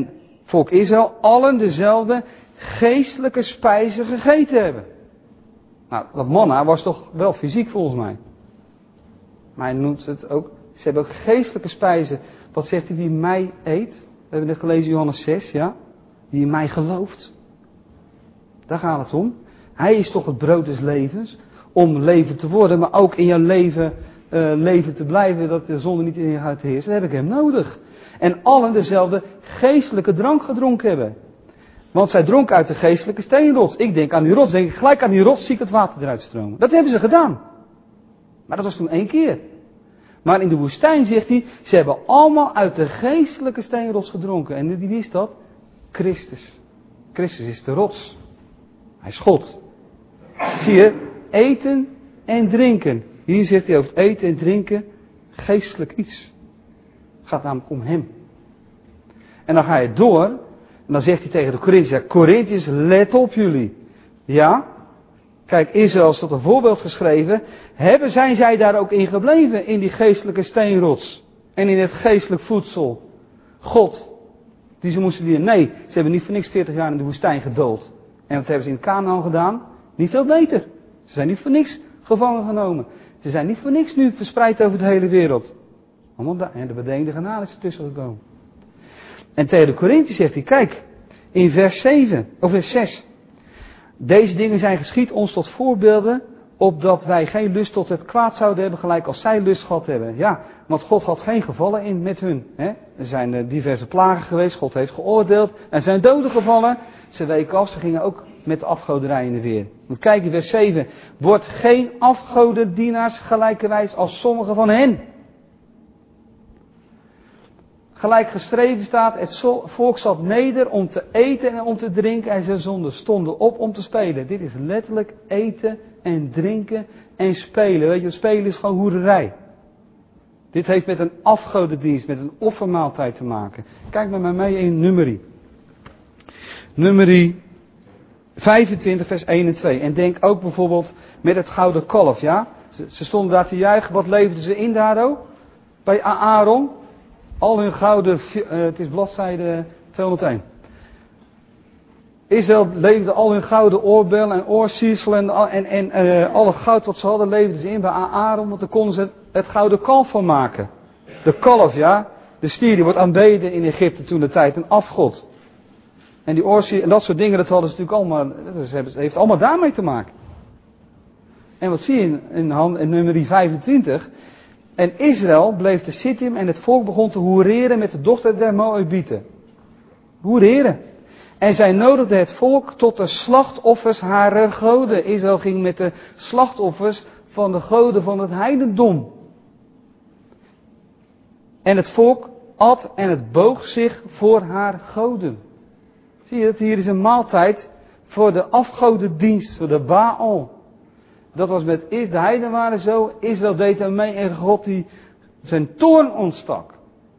Speaker 1: volk Israël, allen dezelfde geestelijke spijzen gegeten hebben. Nou, dat manna was toch wel fysiek volgens mij. Maar hij noemt het ook, ze hebben ook geestelijke spijzen. Wat zegt hij, wie mij eet? We hebben net gelezen Johannes zes, ja. Die in mij gelooft. Daar gaat het om. Hij is toch het brood des levens. Om leven te worden, maar ook in jouw leven, uh, leven te blijven. Dat de zonde niet in je gaat heersen. Dan heb ik hem nodig. En allen dezelfde geestelijke drank gedronken hebben. Want zij dronken uit de geestelijke steenrots. Ik denk aan die rots, denk ik gelijk aan die rots, zie ik het water eruit stromen. Dat hebben ze gedaan. Maar dat was toen één keer. Maar in de woestijn zegt hij, ze hebben allemaal uit de geestelijke steenrots gedronken. En wie is dat? Christus. Christus is de rots. Hij is God. Zie je, eten en drinken. Hier zegt hij over het eten en drinken, geestelijk iets. Het gaat namelijk om hem. En dan ga je door, en dan zegt hij tegen de Corinthiërs, Corinthiërs, let op jullie. Ja, kijk, Israël is tot een voorbeeld geschreven. Hebben, zijn zij daar ook in gebleven, in die geestelijke steenrots? En in het geestelijk voedsel? God, die ze moesten dienen. Nee, ze hebben niet voor niks veertig jaar in de woestijn gedoold. En wat hebben ze in Kanaan gedaan? Niet veel beter. Ze zijn niet voor niks gevangen genomen. Ze zijn niet voor niks nu verspreid over de hele wereld. Allemaal daar. En de bedeende genade is er tussen gekomen. En tegen de Corinthiërs zegt hij, kijk, in vers zeven, of vers zes. Deze dingen zijn geschied ons tot voorbeelden, opdat wij geen lust tot het kwaad zouden hebben, gelijk als zij lust gehad hebben. Ja, want God had geen gevallen in met hun. Hè? Er zijn diverse plagen geweest, God heeft geoordeeld. Er zijn doden gevallen. Ze weken af, ze gingen ook met de afgoderij in de weer. Want kijk in vers zeven. Wordt geen afgodendienaars gelijkerwijs als sommigen van hen. Gelijk geschreven staat, het volk zat neder om te eten en om te drinken en ze zonden stonden op om te spelen. Dit is letterlijk eten en drinken en spelen. Weet je, spelen is gewoon hoererij. Dit heeft met een afgodendienst, met een offermaaltijd te maken. Kijk met mij mee in Numeri. Numeri vijfentwintig vers één en twee. En denk ook bijvoorbeeld met het gouden kalf, ja. Ze, ze stonden daar te juichen, wat leverden ze in daar ook? Bij Aaron. Al hun gouden, uh, het is bladzijde tweehonderdéén. Israël leverde al hun gouden oorbellen en oorsierselen en, en, en uh, al het goud wat ze hadden leverden ze in bij Aaron, want daar konden ze het, het gouden kalf van maken. De kalf, ja, de stier die wordt aanbeden in Egypte toen de tijd, een afgod. En die oorsier en dat soort dingen, dat hadden ze natuurlijk allemaal, dat heeft allemaal daarmee te maken. En wat zie je in, in, in Numeri vijfentwintig? En Israël bleef te Sittim en het volk begon te hoereren met de dochter der Moabieten. Hoereren. En zij nodigde het volk tot de slachtoffers harer goden. Israël ging met de slachtoffers van de goden van het heidendom. En het volk at en het boog zich voor haar goden. Zie je het? Hier is een maaltijd voor de afgodendienst, voor de Baal. Dat was met de heiden waren zo. Israël deed er mee en God die zijn toorn ontstak.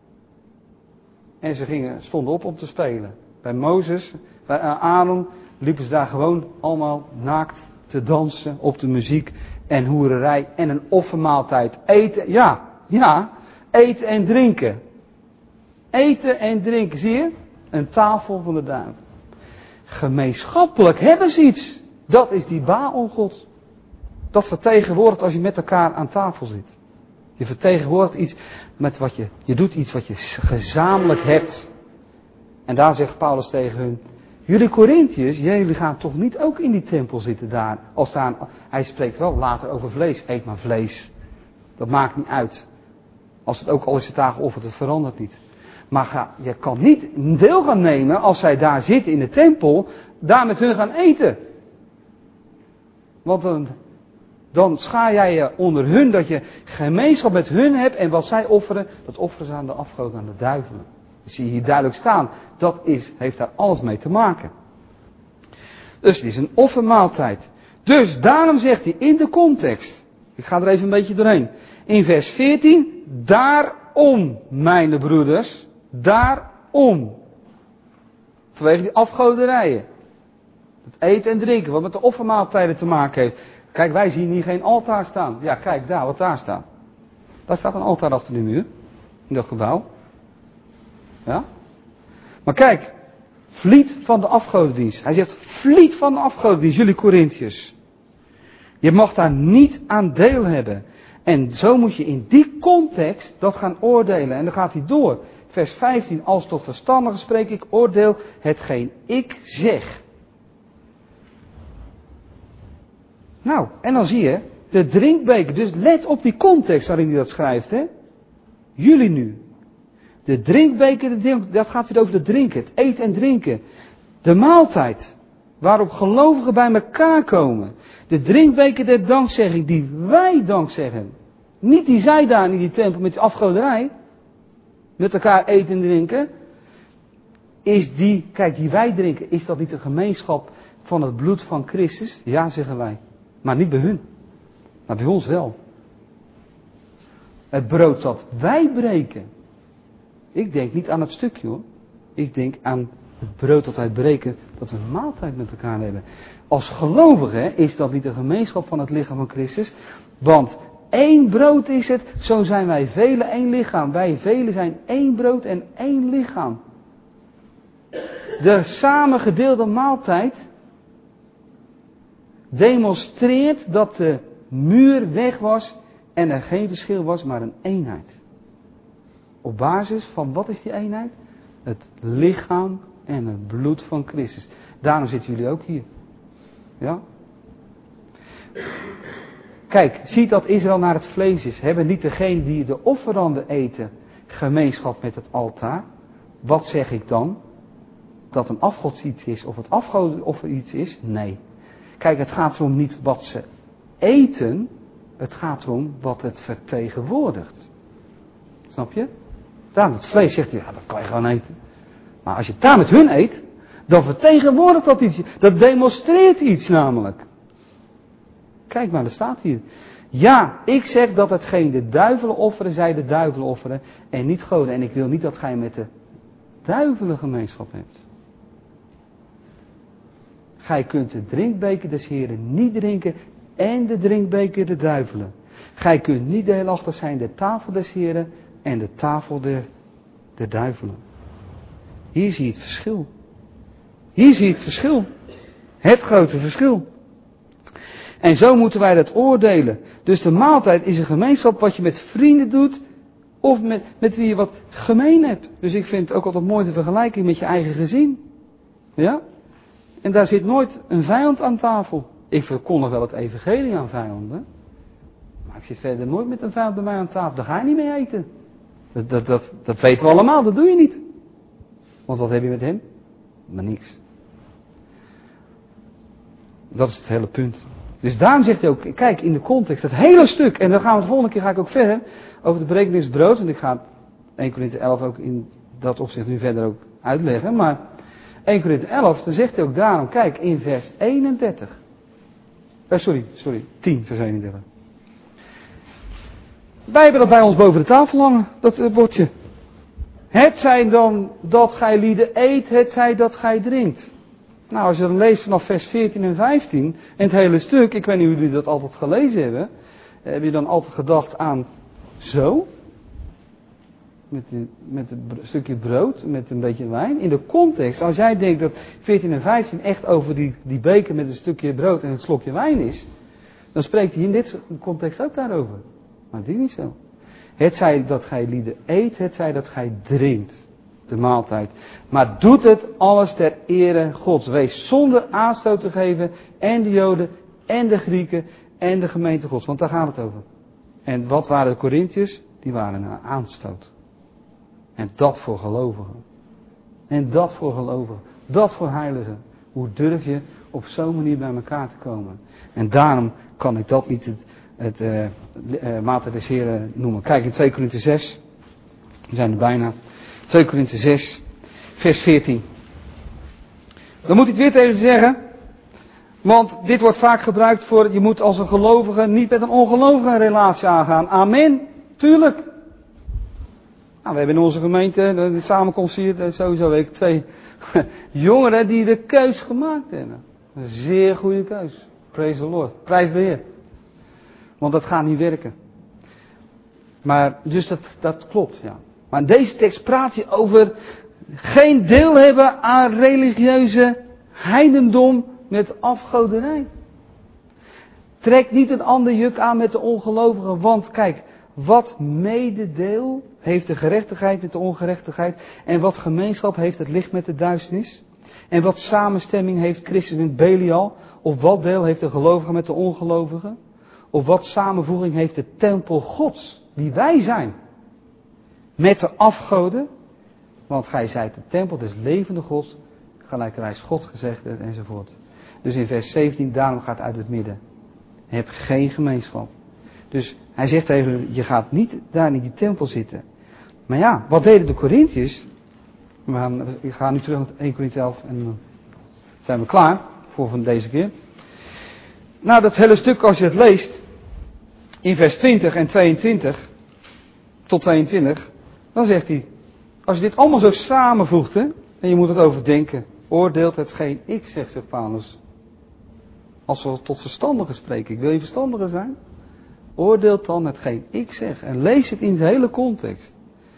Speaker 1: En ze gingen, stonden op om te spelen. Bij Mozes, bij Aaron liepen ze daar gewoon allemaal naakt te dansen op de muziek en hoererij en een offermaaltijd. Eten, ja, ja, eten en drinken. Eten en drinken, zie je? Een tafel van de duivel. Gemeenschappelijk hebben ze iets. Dat is die Baal-god. Dat vertegenwoordigt als je met elkaar aan tafel zit. Je vertegenwoordigt iets met wat je, je doet iets wat je gezamenlijk hebt. En daar zegt Paulus tegen hun, jullie Corinthiërs, jullie gaan toch niet ook in die tempel zitten daar. Als daar hij spreekt wel later over vlees, eet maar vlees. Dat maakt niet uit. Als het ook al is het daar geofferd, het verandert niet. Maar ga, je kan niet deel gaan nemen als zij daar zitten in de tempel, daar met hun gaan eten. Want dan, dan schaar jij je onder hun dat je gemeenschap met hun hebt en wat zij offeren, dat offeren ze aan de afgoden, aan de duivelen. Dat zie je hier duidelijk staan. Dat is, heeft daar alles mee te maken. Dus het is een offermaaltijd. Dus daarom zegt hij in de context, ik ga er even een beetje doorheen. In vers veertien, daarom, mijn broeders, daarom. Vanwege die afgoderijen. Het eten en drinken, wat met de offermaaltijden te maken heeft. Kijk, wij zien hier geen altaar staan. Ja, kijk daar, wat daar staat. Daar staat een altaar achter de muur. In dat gebouw. Ja. Maar kijk, Vliet van de afgodendienst. Hij zegt, vliet van de afgodendienst, jullie Korintiërs. Je mag daar niet aan deel hebben. En zo moet je in die context dat gaan oordelen. En dan gaat hij door. Vers vijftien, als tot verstandigen spreek ik, oordeel hetgeen ik zeg. Nou, en dan zie je, de drinkbeker. Dus let op die context waarin hij dat schrijft. Hè? Jullie nu. De drinkbeker, dat gaat weer over het drinken. Het eten en drinken. De maaltijd. Waarop gelovigen bij elkaar komen. De drinkbeker der dankzegging. Die wij dankzeggen. Niet die zij daar in die tempel met die afgoderij. Met elkaar eten en drinken. Is die, kijk die wij drinken. Is dat niet de gemeenschap van het bloed van Christus? Ja, zeggen wij. Maar niet bij hun. Maar bij ons wel. Het brood dat wij breken. Ik denk niet aan het stukje hoor. Ik denk aan het brood dat wij breken. Dat we een maaltijd met elkaar hebben. Als gelovigen is dat niet de gemeenschap van het lichaam van Christus. Want één brood is het. Zo zijn wij velen één lichaam. Wij velen zijn één brood en één lichaam. De samengedeelde maaltijd demonstreert dat de muur weg was en er geen verschil was, maar een eenheid. Op basis van wat is die eenheid? Het lichaam en het bloed van Christus. Daarom zitten jullie ook hier. Ja? Kijk, ziet dat Israël naar het vlees is. Hebben niet degene die de offeranden eten gemeenschap met het altaar? Wat zeg ik dan? Dat een afgods iets is of het afgodenoffer iets is? Nee. Kijk, het gaat erom niet wat ze eten. Het gaat erom wat het vertegenwoordigt. Snap je? Daarom het vlees zegt, ja dat kan je gewoon eten. Maar als je het daar met hun eet, dan vertegenwoordigt dat iets. Dat demonstreert iets namelijk. Kijk maar, er staat hier. Ja, ik zeg dat hetgeen de duivelen offeren, zij de duivelen offeren en niet goden. En ik wil niet dat gij met de duivelen gemeenschap hebt. Gij kunt de drinkbeker des Heren niet drinken en de drinkbeker de duivelen. Gij kunt niet deelachtig zijn de tafel des Heren en de tafel der, der duivelen. Hier zie je het verschil. Hier zie je het verschil. Het grote verschil. En zo moeten wij dat oordelen. Dus de maaltijd is een gemeenschap wat je met vrienden doet. Of met, met wie je wat gemeen hebt. Dus ik vind het ook altijd mooi de vergelijking met je eigen gezin. Ja? En daar zit nooit een vijand aan tafel. Ik verkondig wel het evangelie aan vijanden. Maar ik zit verder nooit met een vijand bij mij aan tafel. Daar ga je niet mee eten. Dat, dat, dat, dat weten we allemaal, dat doe je niet. Want wat heb je met hem? Maar niks. Dat is het hele punt. Dus daarom zegt hij ook, kijk in de context, het hele stuk. En dan gaan we de volgende keer ga ik ook verder over de berekeningsbrood. En ik ga Eerste Korinthe elf ook in dat opzicht nu verder ook uitleggen. Maar Eerste Korinthe elf, dan zegt hij ook daarom, kijk in vers eenendertig. Eh, sorry, sorry, tien vers eenendertig. Wij hebben dat bij ons boven de tafel hangen, dat uh, bordje. Het zij dan dat gij lieden eet, het zij dat gij drinkt. Nou, als je dan leest vanaf vers veertien en vijftien, en het hele stuk, ik weet niet hoe jullie dat altijd gelezen hebben, heb je dan altijd gedacht aan zo, met, die, met een stukje brood, met een beetje wijn. In de context, als jij denkt dat veertien en vijftien echt over die, die beker met een stukje brood en een slokje wijn is, dan spreekt hij in dit context ook daarover. Maar die niet zo. Het zij dat gij lieden eet, het zij dat gij drinkt. De maaltijd. Maar doet het alles ter ere Gods. Wees zonder aanstoot te geven. En de Joden. En de Grieken. En de gemeente Gods. Want daar gaat het over. En wat waren de Korintiërs? Die waren een aanstoot. En dat voor gelovigen. En dat voor gelovigen. Dat voor heiligen. Hoe durf je op zo'n manier bij elkaar te komen? En daarom kan ik dat niet het, het uh, uh, maaltijd des Heren noemen. Kijk in twee Korinthe zes. We zijn er bijna. twee Korinthe zes, vers veertien. Dan moet ik het weer tegen ze zeggen. Want dit wordt vaak gebruikt voor, je moet als een gelovige niet met een ongelovige een relatie aangaan. Amen. Tuurlijk. Nou, we hebben in onze gemeente, de samenkomst hier, sowieso week twee jongeren die de keus gemaakt hebben. Een zeer goede keus. Praise the Lord. Prijs de Heer. Want dat gaat niet werken. Maar, dus dat, dat klopt, ja. Maar in deze tekst praat je over geen deel hebben aan religieuze heidendom met afgoderij. Trek niet een ander juk aan met de ongelovigen, want kijk, wat mededeel heeft de gerechtigheid met de ongerechtigheid en wat gemeenschap heeft het licht met de duisternis en wat samenstemming heeft Christus met Belial, of wat deel heeft de gelovige met de ongelovigen, of wat samenvoeging heeft de tempel Gods, die wij zijn, met de afgoden, want gij zijt de tempel des levende Gods, gelijkerwijs God gezegd heeft enzovoort. Dus in vers zeventien, daarom gaat uit het midden. Heb geen gemeenschap. Dus hij zegt tegen hen, je gaat niet daar in die tempel zitten. Maar ja, wat deden de Corinthiërs? We gaan, ik ga nu terug naar eerste Korinthe elf en dan zijn we klaar voor van deze keer. Nou, dat hele stuk als je het leest, in vers twintig en tweeëntwintig, tot tweeëntwintig, dan zegt hij, als je dit allemaal zo samenvoegt, hè, en je moet het overdenken, oordeelt hetgeen ik zeg, zegt Paulus. Als we tot verstandigen spreken, ik wil je verstandigen zijn, oordeelt dan hetgeen ik zeg. En lees het in de hele context.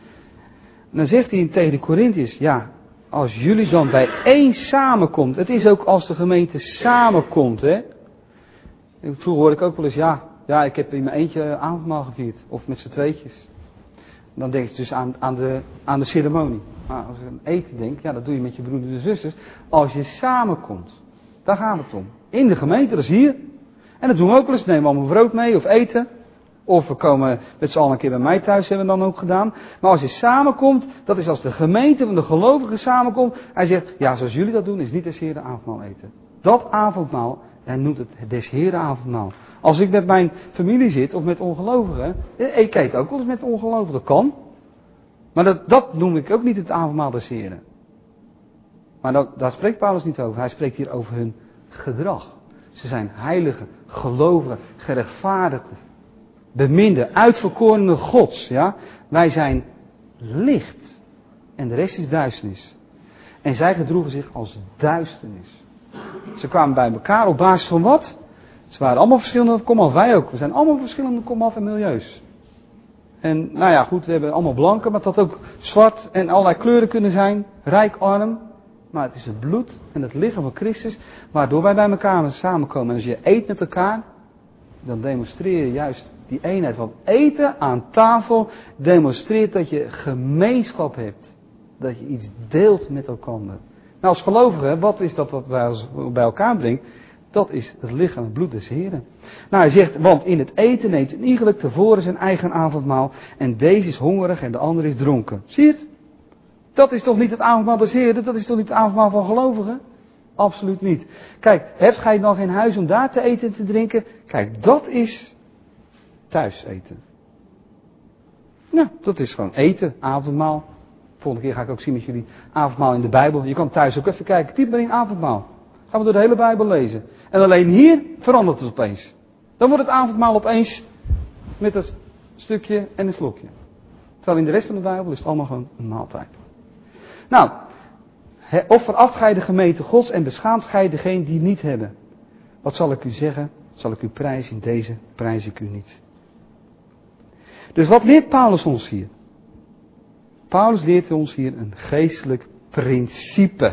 Speaker 1: En dan zegt hij tegen de Corinthiërs, ja, als jullie dan bij één samenkomt, het is ook als de gemeente samenkomt, hè. Vroeger hoorde ik ook wel eens, ja, ja, ik heb in mijn eentje avondmaal gevierd, of met z'n tweetjes. Dan denk je dus aan, aan, de, aan de ceremonie. Maar als ik aan eten denk, ja, dat doe je met je broeders en zusters. Als je samenkomt, daar gaat het om. In de gemeente, dat is hier. En dat doen we ook wel eens. Nemen we allemaal brood mee of eten. Of we komen met z'n allen een keer bij mij thuis, hebben we dan ook gedaan. Maar als je samenkomt, dat is als de gemeente van de gelovigen samenkomt. Hij zegt, ja, zoals jullie dat doen, is niet des Heren avondmaal eten. Dat avondmaal, hij noemt het des Heren avondmaal. Als ik met mijn familie zit, of met ongelovigen, ik eet ook wel eens met ongelovigen, dat kan. Maar dat, dat noem ik ook niet het avondmaal des Heren. Maar dat, daar spreekt Paulus niet over. Hij spreekt hier over hun gedrag. Ze zijn heiligen, gelovigen, gerechtvaardigden, beminden, uitverkorenen Gods. Ja? Wij zijn licht en de rest is duisternis. En zij gedroegen zich als duisternis. Ze kwamen bij elkaar op basis van wat? Ze waren allemaal verschillende komaf, wij ook. We zijn allemaal verschillende komaf en milieus. En nou ja, goed, we hebben allemaal blanke, maar het had ook zwart en allerlei kleuren kunnen zijn. Rijk, arm. Maar het is het bloed en het lichaam van Christus, waardoor wij bij elkaar samenkomen. En als je eet met elkaar, dan demonstreer je juist die eenheid. Want eten aan tafel demonstreert dat je gemeenschap hebt. Dat je iets deelt met elkaar. Nou, als gelovigen, wat is dat wat wij bij elkaar brengt? Dat is het lichaam en het bloed des Heren. Nou, hij zegt, want in het eten neemt een iegelijk tevoren zijn eigen avondmaal. En deze is hongerig en de andere is dronken. Zie je het? Dat is toch niet het avondmaal des Heren? Dat is toch niet het avondmaal van gelovigen? Absoluut niet. Kijk, hebt gij dan geen huis om daar te eten en te drinken? Kijk, dat is thuis eten. Nou, dat is gewoon eten, avondmaal. Volgende keer ga ik ook zien met jullie avondmaal in de Bijbel. Je kan thuis ook even kijken. Typ maar in avondmaal. Gaan we door de hele Bijbel lezen. En alleen hier verandert het opeens. Dan wordt het avondmaal opeens met een stukje en een slokje. Terwijl in de rest van de Bijbel is het allemaal gewoon een maaltijd. Nou, offer af gij de gemeente Gods en beschaamt gij degene die niet hebben. Wat zal ik u zeggen? Zal ik u prijzen? In deze prijs ik u niet. Dus wat leert Paulus ons hier? Paulus leert ons hier een geestelijk principe.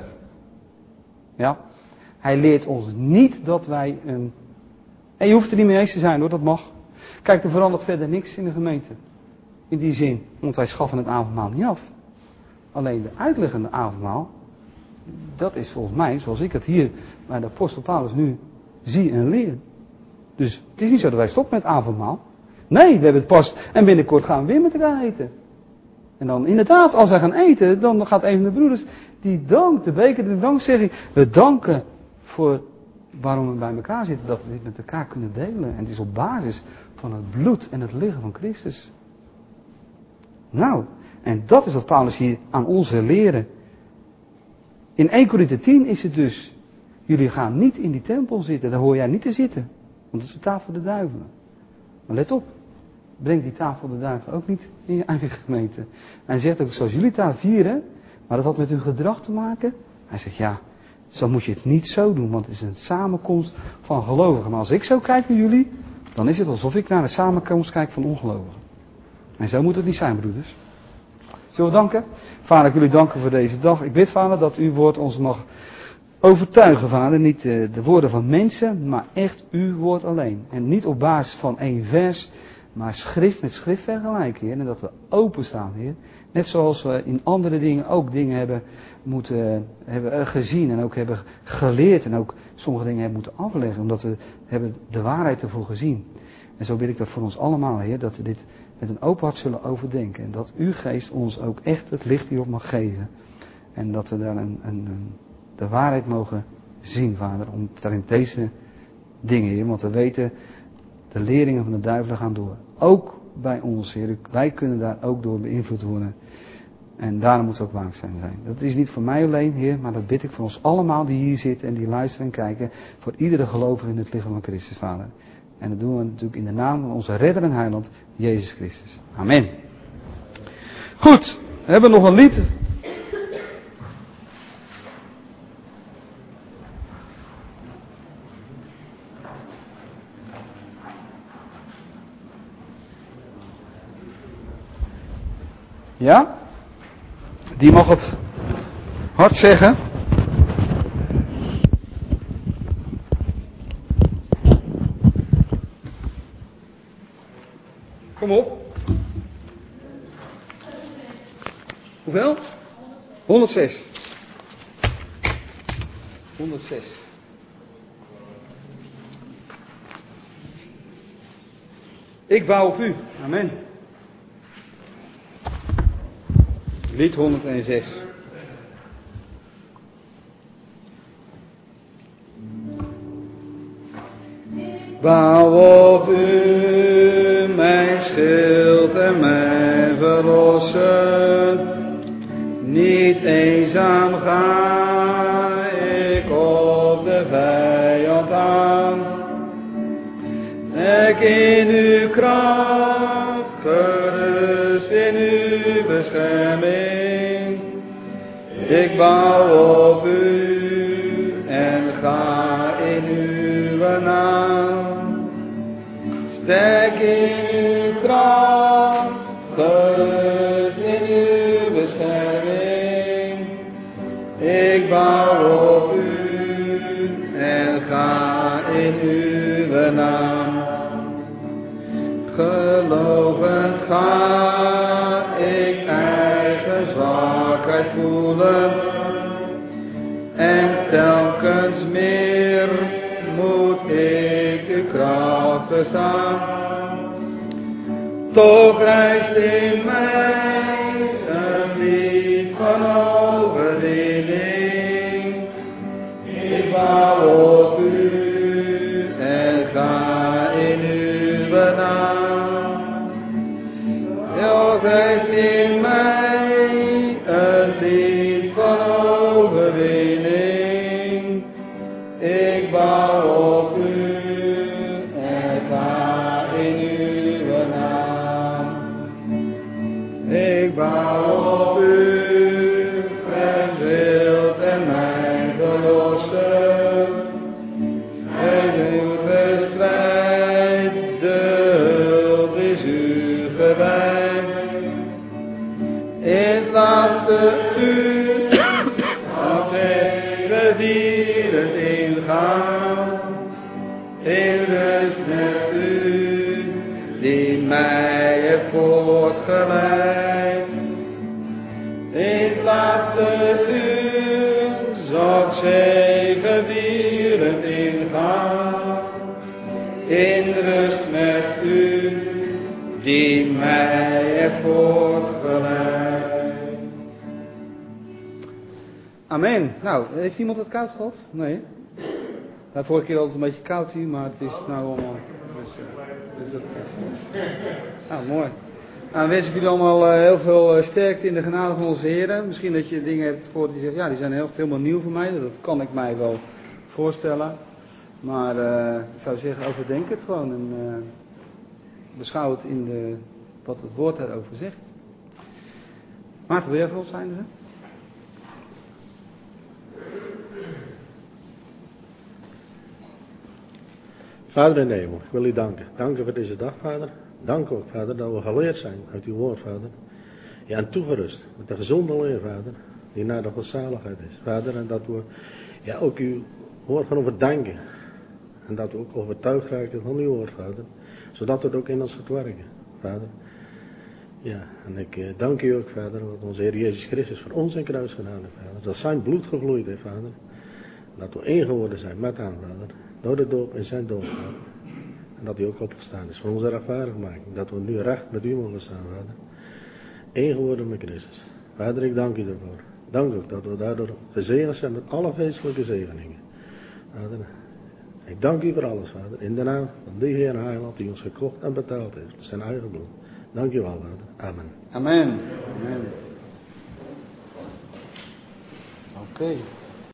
Speaker 1: Ja? Hij leert ons niet dat wij een... En je hoeft er niet mee eens te zijn hoor, dat mag. Kijk, er verandert verder niks in de gemeente. In die zin, want wij schaffen het avondmaal niet af. Alleen de uitleggende avondmaal, dat is volgens mij, zoals ik het hier bij de apostel Paulus nu zie en leer. Dus het is niet zo dat wij stoppen met avondmaal. Nee, we hebben het pas en binnenkort gaan we weer met elkaar eten. En dan inderdaad, als wij gaan eten, dan gaat een van de broeders, die dankt, de beker de dankzegging. We danken voor waarom we bij elkaar zitten, dat we dit met elkaar kunnen delen. En het is op basis van het bloed en het lichaam van Christus. Nou, en dat is wat Paulus hier aan ons wil leren. In eerste Korinthe tien is het dus, jullie gaan niet in die tempel zitten, daar hoor jij niet te zitten. Want dat is de tafel der duivelen. Maar let op, breng die tafel der duivelen ook niet in je eigen gemeente. En hij zegt ook, zoals jullie daar vieren, maar dat had met hun gedrag te maken. Hij zegt, ja, zo moet je het niet zo doen, want het is een samenkomst van gelovigen. Maar als ik zo kijk naar jullie, dan is het alsof ik naar een samenkomst kijk van ongelovigen. En zo moet het niet zijn, broeders. Zullen we danken? Vader, ik wil u danken voor deze dag. Ik bid, Vader, dat uw woord ons mag overtuigen, Vader. Niet de, de woorden van mensen, maar echt uw woord alleen. En niet op basis van één vers, maar schrift met schrift vergelijken, Heer. En dat we openstaan, Heer. Net zoals we in andere dingen ook dingen hebben moeten hebben gezien en ook hebben geleerd. En ook sommige dingen hebben moeten afleggen, omdat we hebben de waarheid ervoor gezien. En zo bid ik dat voor ons allemaal, Heer, dat we dit met een open hart zullen overdenken. En dat uw geest ons ook echt het licht hierop mag geven. En dat we daar een, een, een, de waarheid mogen zien, Vader, om in deze dingen, Heer. Want we weten, de leringen van de duivel gaan door. Ook bij ons, Heer. Wij kunnen daar ook door beïnvloed worden. En daarom moeten we ook waakzaam zijn. Dat is niet voor mij alleen, Heer, maar dat bid ik voor ons allemaal die hier zitten en die luisteren en kijken. Voor iedere gelovige in het lichaam van Christus, Vader. En dat doen we natuurlijk in de naam van onze redder en heiland, Jezus Christus. Amen. Goed, we hebben nog een lied. Ja? Die mag het hard zeggen. Kom op. Hoeveel? honderdzes. honderdzes. Ik bouw op u. Amen. Lied honderdzes. Bouw op u, mijn schild en mijn verlosser. Niet eenzaam ga ik op de vijand aan. Trek in uw kracht, gerust in uw bescherming. Ik bouw op u en ga in uw naam. Sterk in uw kracht, gerust in uw bescherming. Ik bouw op u en ga in uw naam. Gelovend ga ik eigen zwakheid voelen. En telkens meer moet ik uw kracht verstaan. Toch rijst in mij een lied van overwinning. Ik bouw op u en ga in uw naam. Toch rijst in mij een lied van overwinning. Ik bouw op u en ga in uw naam. Ik bouw op u, mijn wild en mijn verlosser. En uw strijd, de hulp is u gewijd. In het laatste uur zal zeven dieren ingaan. In rust met u, die mij heeft voortgeleid. In het laatste uur zal ik zegevierend ingaan. In rust met u, die mij heeft voortgeleid. Amen. Nou, heeft iemand het koud gehad? Nee. Nou, vorige keer altijd een beetje koud hier, maar het is nou allemaal. Dus, dus dat, nou, mooi. Nou, dan wens ik jullie allemaal uh, heel veel uh, sterkte in de genade van onze Heer. Misschien dat je dingen hebt gehoord die zeggen, ja, die zijn heel, helemaal nieuw voor mij. Dat kan ik mij wel voorstellen. Maar uh, ik zou zeggen, overdenk het gewoon en uh, beschouw het in de, wat het woord daarover zegt. Maarten, wil jij voor ons zijn? Hè?
Speaker 2: Vader in de hemel, ik wil u danken. Danken voor deze dag, Vader. Dank ook, Vader, dat we geleerd zijn uit uw woord, Vader. Ja, en toegerust met een gezonde leer, Vader, die naar de godzaligheid is. Vader, en dat we ja, ook uw woord gaan overdenken. En dat we ook overtuigd raken van uw woord, Vader. Zodat het ook in ons gaat werken, Vader. Ja, en ik eh, dank u ook, Vader, wat onze Heer Jezus Christus voor ons in kruis gedaan heeft, Vader. Dat zijn bloed gevloeid heeft, Vader. Dat we één geworden zijn met hem, Vader. Door de doop en zijn dood, Vader. En dat hij ook opgestaan is voor onze rechtvaardigmaking. Dat we nu recht met u mogen staan, Vader. Eén geworden met Christus. Vader, ik dank u daarvoor. Dank ook dat we daardoor gezegend zijn met alle feestelijke zegeningen. Vader, ik dank u voor alles, Vader. In de naam van die Heer en Heiland die ons gekocht en betaald heeft. Zijn eigen bloed. Dank u wel, Vader. Amen.
Speaker 1: Amen. Amen. Oké. Okay.